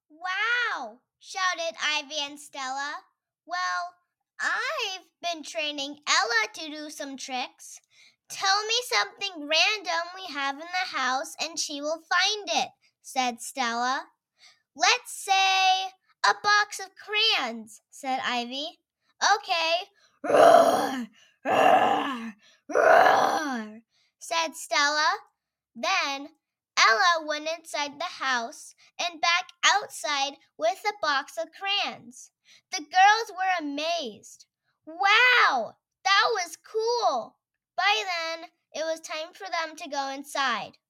Wow! Shouted Ivy and Stella. Well, I've been training Ella to do some tricks. Tell me something random we have in the house and she will find it, said Stella. Let's say a box of crayons, said Ivy. Okay. Roar, roar, roar, said Stella. Then Ella went inside the house and back outside with a box of crayons. The girls were amazed. Wow, that was cool. By then, it was time for them to go inside.